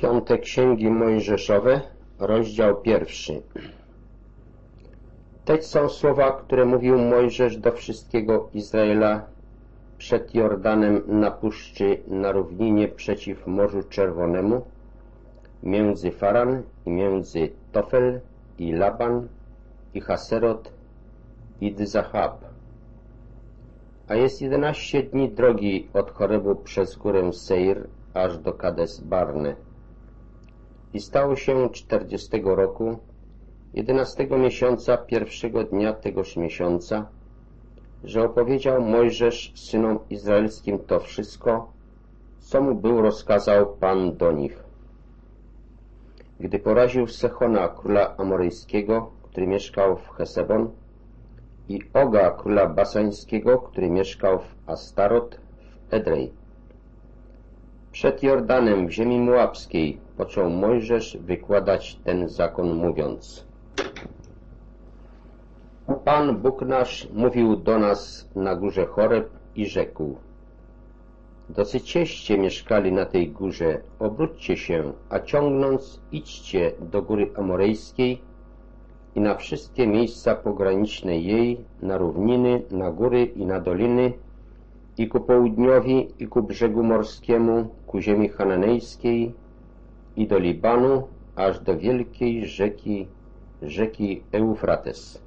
Piąte Księgi Mojżeszowe, rozdział 1. Te są słowa, które mówił Mojżesz do wszystkiego Izraela przed Jordanem na puszczy, na równinie przeciw Morzu Czerwonemu, między Faran i między Tofel i Laban i Haserot i Dzahab. A jest 11 dni drogi od Chorebu przez górę Seir aż do Kades Barne. I stało się 40 roku, 11 miesiąca, pierwszego dnia tegoż miesiąca, że opowiedział Mojżesz synom izraelskim to wszystko, co mu był rozkazał Pan do nich. Gdy poraził Sechona, króla amoryjskiego, który mieszkał w Hesebon, i Oga, króla basańskiego, który mieszkał w Astarot, w Edrej. Przed Jordanem w ziemi moabskiej począł Mojżesz wykładać ten zakon, mówiąc: Pan Bóg nasz mówił do nas na górze Choreb i rzekł: dosyćście mieszkali na tej górze, obróćcie się, a ciągnąc idźcie do góry amoryjskiej i na wszystkie miejsca pograniczne jej, na równiny, na góry i na doliny, i ku południowi, i ku brzegu morskiemu, ku ziemi chananejskiej, i do Libanu, aż do wielkiej rzeki Eufrates.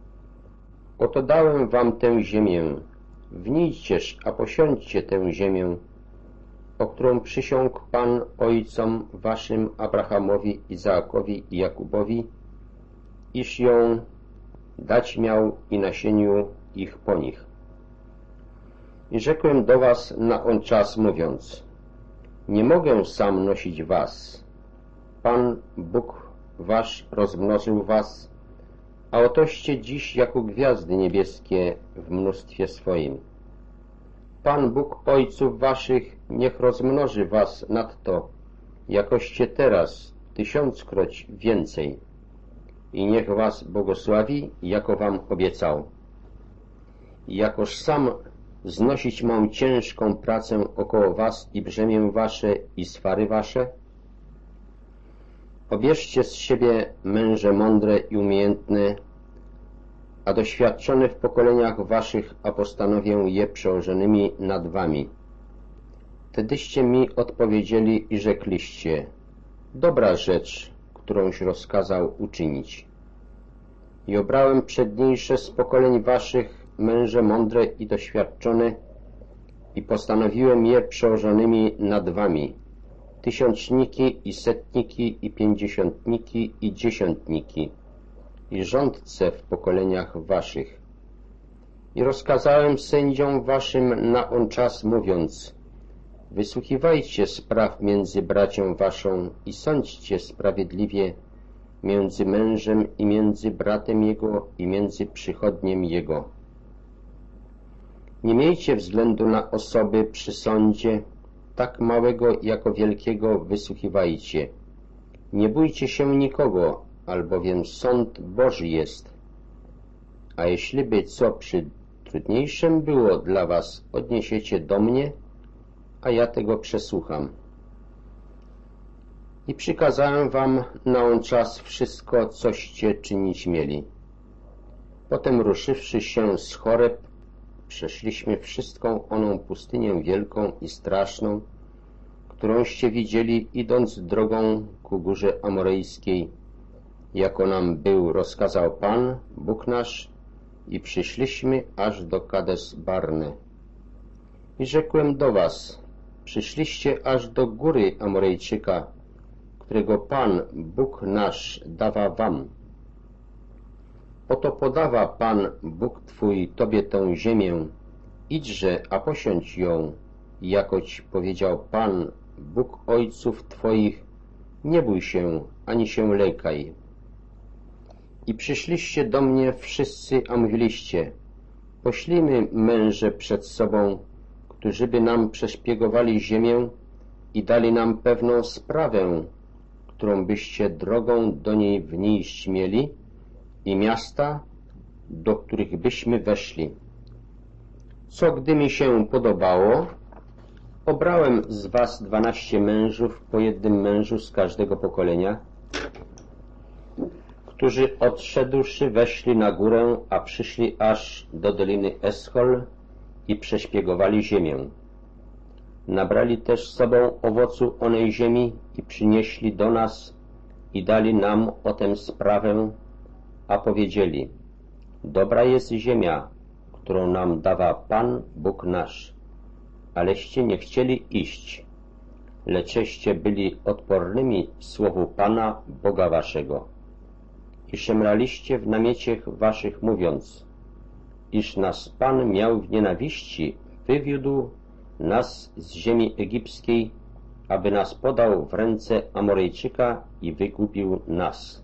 Oto dałem wam tę ziemię, wnijcież, a posiądźcie tę ziemię, o którą przysiągł Pan ojcom waszym Abrahamowi, Izaakowi i Jakubowi, iż ją dać miał i nasieniu ich po nich. I rzekłem do was na on czas, mówiąc: nie mogę sam nosić was. Pan Bóg wasz rozmnożył was, a otoście dziś jako gwiazdy niebieskie w mnóstwie swoim. Pan Bóg ojców waszych niech rozmnoży was nadto, jakoście teraz 1000-kroć więcej. I niech was błogosławi, jako wam obiecał. I jakoż sam znosić mam ciężką pracę około was i brzemię wasze i swary wasze? Obierzcie z siebie męże mądre i umiejętne, a doświadczone w pokoleniach waszych, a postanowię je przełożonymi nad wami. Wtedyście mi odpowiedzieli i rzekliście: dobra rzecz, którąś rozkazał uczynić. I obrałem przedniejsze z pokoleń waszych męże mądre i doświadczone i postanowiłem je przełożonymi nad wami, tysiączniki i setniki i pięćdziesiątniki i dziesiątniki i rządce w pokoleniach waszych. I rozkazałem sędziom waszym na on czas, mówiąc: wysłuchiwajcie spraw między bracią waszą i sądźcie sprawiedliwie między mężem i między bratem jego i między przychodniem jego. Nie miejcie względu na osoby przy sądzie, tak małego jako wielkiego wysłuchiwajcie. Nie bójcie się nikogo, albowiem sąd Boży jest. A jeśli by co przytrudniejszym było dla was, odniesiecie do mnie, a ja tego przesłucham. I przykazałem wam na on czas wszystko, coście czynić mieli. Potem ruszywszy się z Choreb, przeszliśmy wszystką oną pustynię wielką i straszną, którąście widzieli, idąc drogą ku górze amoryjskiej, jako nam był rozkazał Pan, Bóg nasz, i przyszliśmy aż do Kades Barne. I rzekłem do was: przyszliście aż do góry Amoryjczyka, którego Pan, Bóg nasz, dawa wam. Oto podawa Pan, Bóg twój, tobie tę ziemię, idźże, a posiądź ją, jakoć powiedział Pan, Bóg ojców twoich, nie bój się, ani się lękaj. I przyszliście do mnie wszyscy, a mówiliście: poślijmy męże przed sobą, którzy by nam przeszpiegowali ziemię i dali nam pewną sprawę, którą byście drogą do niej wnieść mieli, i miasta, do których byśmy weszli. Co gdy mi się podobało, Obrałem z was 12 mężów, po jednym mężu z każdego pokolenia, którzy odszedłszy weszli na górę, a przyszli aż do doliny Eschol i przeszpiegowali ziemię. Nabrali też z sobą owocu onej ziemi i przynieśli do nas i dali nam o tę sprawę, a powiedzieli: dobra jest ziemia, którą nam dawa Pan Bóg nasz, aleście nie chcieli iść, leczeście byli odpornymi słowu Pana Boga waszego. I szemraliście w namieciach waszych, mówiąc, iż nas Pan miał w nienawiści, wywiódł nas z ziemi egipskiej, aby nas podał w ręce Amorejczyka i wygubił nas.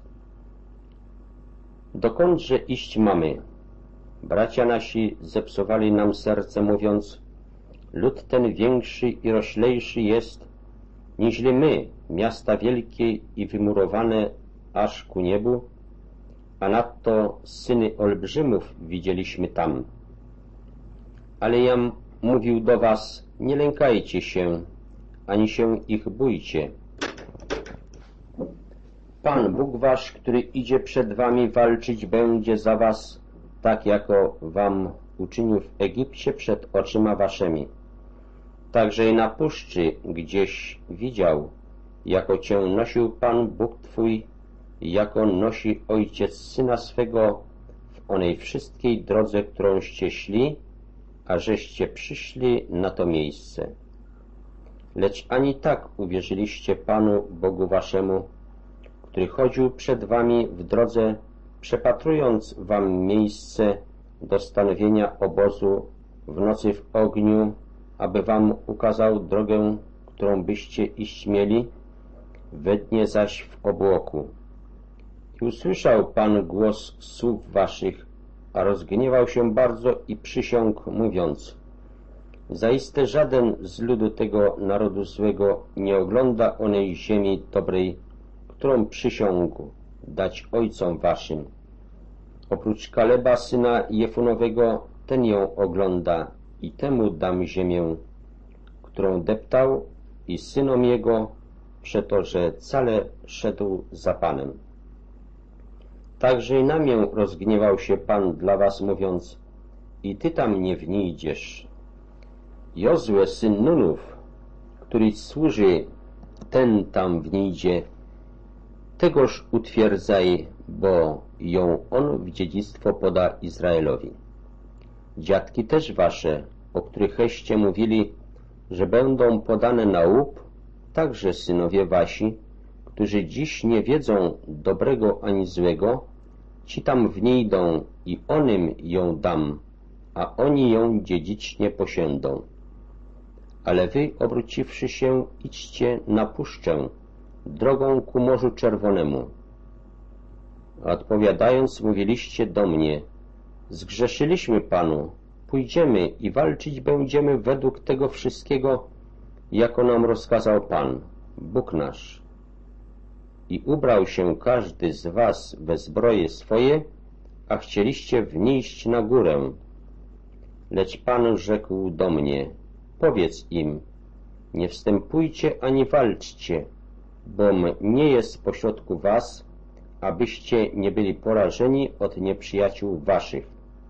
Dokądże iść mamy? Bracia nasi zepsowali nam serce, mówiąc, lud ten większy i roślejszy jest, niźli my, miasta wielkie i wymurowane aż ku niebu, a nadto syny olbrzymów widzieliśmy tam. Ale jam mówił do was, nie lękajcie się, ani się ich bójcie. Pan Bóg wasz, który idzie przed wami, walczyć będzie za was, tak jako wam uczynił w Egipcie przed oczyma waszymi. Także i na puszczy gdzieś widział, jako cię nosił Pan Bóg twój, jako nosi ojciec syna swego w onej wszystkiej drodze, którąście szli, a żeście przyszli na to miejsce. Lecz ani tak uwierzyliście Panu Bogu waszemu, który chodził przed wami w drodze, przepatrując wam miejsce do stanowienia obozu w nocy w ogniu, aby wam ukazał drogę, którą byście iść mieli, we dnie zaś w obłoku. I usłyszał Pan głos słów waszych, a rozgniewał się bardzo i przysiągł, mówiąc, zaiste żaden z ludu tego narodu złego nie ogląda onej ziemi dobrej, którą przysiągł dać ojcom waszym. Oprócz Kaleba, syna Jefunowego, ten ją ogląda i temu dam ziemię, którą deptał, i synom jego, przeto, że cale szedł za Panem. Także i na mię rozgniewał się Pan dla was, mówiąc, i ty tam nie wnijdziesz. Jozue, syn Nunów, który służy, ten tam wnijdzie, tegoż utwierdzaj, bo ją on w dziedzictwo poda Izraelowi. Dziadki też wasze, o którychście mówili, że będą podane na łup, także synowie wasi, którzy dziś nie wiedzą dobrego ani złego, ci tam wniejdą i onym ją dam, a oni ją dziedzicznie posiędą. Ale wy, obróciwszy się, idźcie na puszczę, drogą ku Morzu Czerwonemu. A odpowiadając, mówiliście do mnie, zgrzeszyliśmy Panu, pójdziemy i walczyć będziemy według tego wszystkiego, jako nam rozkazał Pan, Bóg nasz. I ubrał się każdy z was we zbroje swoje, a chcieliście wnieść na górę. Lecz Pan rzekł do mnie, powiedz im, nie wstępujcie ani walczcie, bom nie jest pośrodku was, abyście nie byli porażeni od nieprzyjaciół waszych.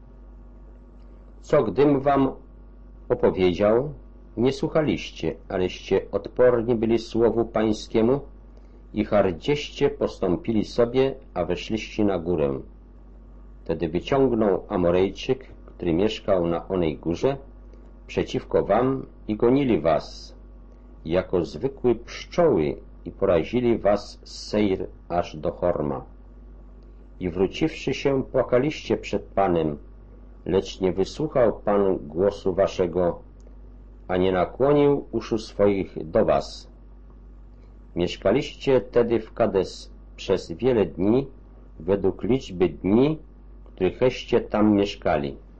Co gdym wam opowiedział, nie słuchaliście, aleście odporni byli słowu pańskiemu i hardzieście postąpili sobie, a weszliście na górę. Wtedy wyciągnął Amorejczyk, który mieszkał na onej górze, przeciwko wam i gonili was, jako zwykłe pszczoły, i porazili was z Seir aż do Horma. I wróciwszy się, płakaliście przed Panem, lecz nie wysłuchał Pan głosu waszego, a nie nakłonił uszu swoich do was. Mieszkaliście tedy w Kades przez wiele dni, według liczby dni, którychście tam mieszkali.